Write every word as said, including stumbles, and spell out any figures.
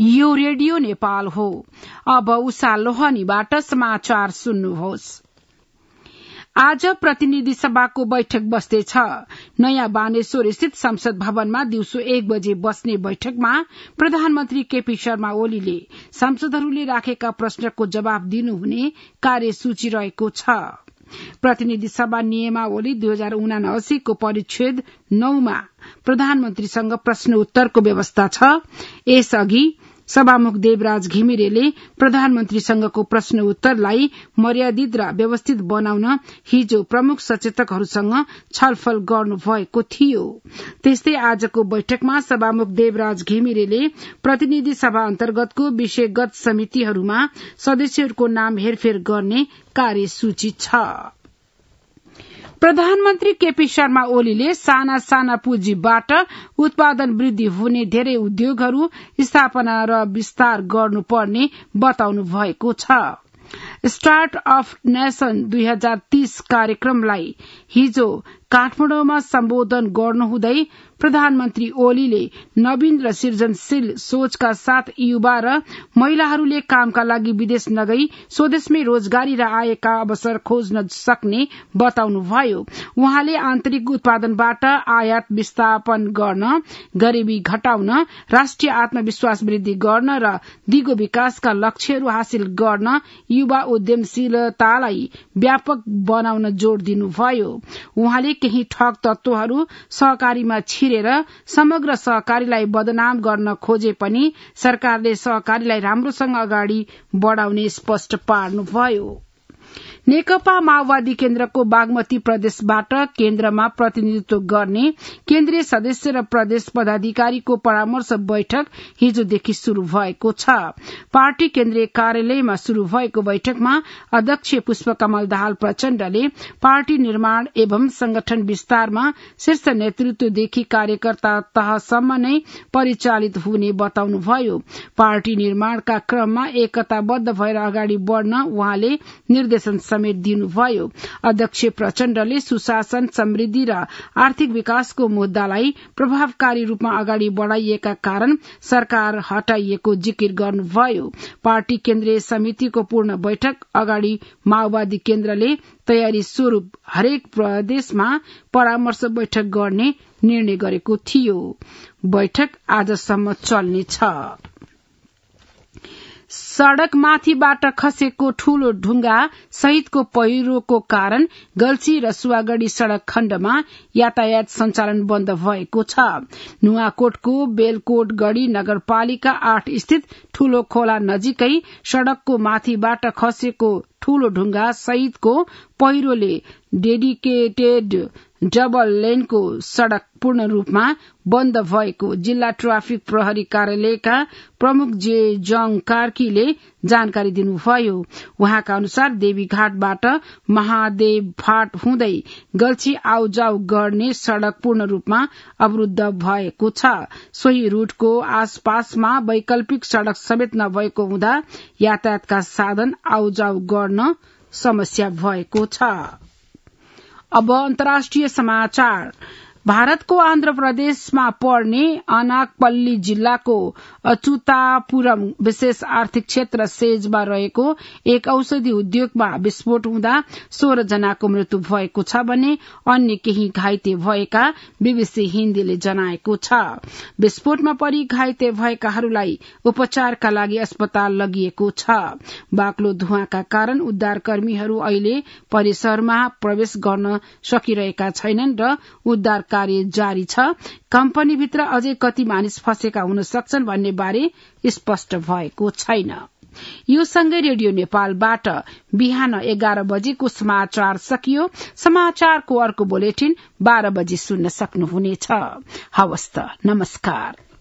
यो रेडियो नेपाल हो। अब उषा लोहनीबाट समाचार सुन्नुहोस्। आज प्रतिनिधि सभाको बैठक बस्दैछ। नयाँ बानेश्वर स्थित संसद भवनमा दिउँसो एक बजे बस्ने बैठकमा प्रधानमन्त्री केपी शर्मा ओलीले सांसदहरूले राखेका प्रश्नको जवाब दिनुहुने कार्यसूची रहेको छ। प्रतिनिधि सभा नियमावली दुई हजार उनासीको परिच्छेद नौमा प्रधानमन्त्रीसँग प्रश्न उत्तरको व्यवस्था छ। यसअघि सभामुख देवराज घिमिरेले प्रधानमन्त्रीसँगको प्रश्न उत्तरलाई मर्यादित र व्यवस्थित बनाउन हिजो प्रमुख सचेतकहरूसँग छलफल गर्नुभएको थियो। त्यस्तै आजको बैठकमा सभामुख देवराज घिमिरेले प्रतिनिधि सभा अन्तर्गतको विषयगत समितिहरूमा सदस्यहरूको नाम हेरफेर गर्ने कार्यसूची छ। प्रधानमन्त्री केपी शर्मा ओलीले साना साना पुँजीबाट उत्पादन वृद्धि हुने धेरै उद्योगहरू स्थापना र विस्तार गर्नुपर्ने बताउनु भएको छ। स्टार्ट अफ नेशन दुई हजार तीस कार्यक्रमलाई हिजो काठमाडौँमा सम्बोधन गर्नुहुँदै प्रधानमन्त्री ओलीले नवीन र सृजनशील सोचका साथ युवा र महिलाहरूले कामका लागि विदेश नगई स्वदेशमै रोजगारी र आयका अवसर खोज्न सक्ने बताउनुभयो। उहाँले आन्तरिक उत्पादनबाट आयात विस्थापन गर्न, गरीबी घटाउन, राष्ट्रिय आत्मविश्वास वृद्धि गर्न र दिगो विकासका लक्ष्यहरू हासिल गर्न युवा उद्यमशीलतालाई व्यापक बनाउन जोड़ दिनुभयो। उहाँले केही ठग तत्वहरू सहकारीमा छिरेर समग्र सहकारीलाई बदनाम गर्न खोजे पनि सरकारले सहकारीलाई राम्रोसँग अगाडि बढ़ाउने स्पष्ट पार्नुभयो। नेकपा माओवादी केन्द्रको बागमती प्रदेशबाट केन्द्रमा प्रतिनिधित्व गर्ने केन्द्रीय सदस्य र प्रदेश पदाधिकारीको परामर्श बैठक हिजोदेखि शुरू भएको छ। पार्टी केन्द्रीय कार्यालयमा शुरू भएको बैठकमा अध्यक्ष पुष्पकमल दाहाल प्रचण्डले पार्टी निर्माण एवं संगठन विस्तारमा शीर्ष नेतृत्वदेखि कार्यकर्ता तहसम्म नै परिचालित हुने बताउनुभयो। पार्टी निर्माणका क्रममा एकताबद्ध भएर अगाडि बढ़न उहाँले निर्देशन समेत दिनुभयो। अध्यक्ष प्रचण्डले सुशासन, समृद्धि र आर्थिक विकासको मुद्दालाई प्रभावकारी रूपमा अगाडि बढ़ाइएका कारण सरकार हटाइएको जिकिर गर्नुभयो। पार्टी केन्द्रीय समितिको पूर्ण बैठक अगाडि माओवादी केन्द्रले तयारी स्वरूप हरेक प्रदेशमा परामर्श बैठक गर्ने निर्णय गरेको थियो। बैठक आजसम्म चल्नेछ। सड़क माथिबाट खसेको ठूलो ढुंगा सहितको पहिरोको कारण गल्छी र सुवागढ़ी सड़क खण्डमा यातायात सञ्चालन बन्द भएको छ। नुवाकोटको बेलकोटगढ़ी नगरपालिका आठ स्थित ठूलो खोला नजिकै सड़कको माथिबाट खसेको ठूलो ढुंगा सहितको पहिरोले डेडिकेटेड डबल लेनको सड़क पूर्ण रूपमा बन्द भएको जिल्ला ट्राफिक प्रहरी कार्यालयका प्रमुख जे जङ कार्कीले जानकारी दिनुभयो। उहाँका अनुसार देवीघाटबाट महादेव फाट हुँदै गल्छी आउजाउ गर्ने सड़क पूर्ण रूपमा अवरूद्ध भएको छ। सोही रूटको आसपासमा वैकल्पिक सड़क समेत नभएको हुँदा यातायातका साधन आउजाउ गर्न समस्या भएको छ। अब अन्तर्राष्ट्रिय समाचार। भारतको आन्ध्र प्रदेशमा पर्ने अनाकपल्ली जिल्लाको अचुतापुरम विशेष आर्थिक क्षेत्र सेजमा रहेको एक औषधि उद्योगमा विस्फोट हुँदा सोह्र जनाको मृत्यु भएको छ भने अन्य केही घाइते भएका बीबीसी हिन्दीले जनाएको छ। विस्फोटमा परि घाइते भएकाहरूलाई उपचारका लागि अस्पताल लगिएको छ। बाक्लो धुवाँका कारण उद्धारकर्मीहरू अहिले परिसरमा प्रवेश गर्न सकिरहेका छैनन् र उद्धार कार्य जारी छ। कम्पनीभित्र अझै कति मानिस फँसेका हुन सक्छन् भन्ने बारे स्पष्ट भएको छैन। यो सँगै रेडियो नेपालबाट बिहान एघार बजेको समाचार सकियो। समाचारको अर्को बुलेटिन बाह्र बजे सुन्न सक्नुहुनेछ। हवस् त, नमस्कार।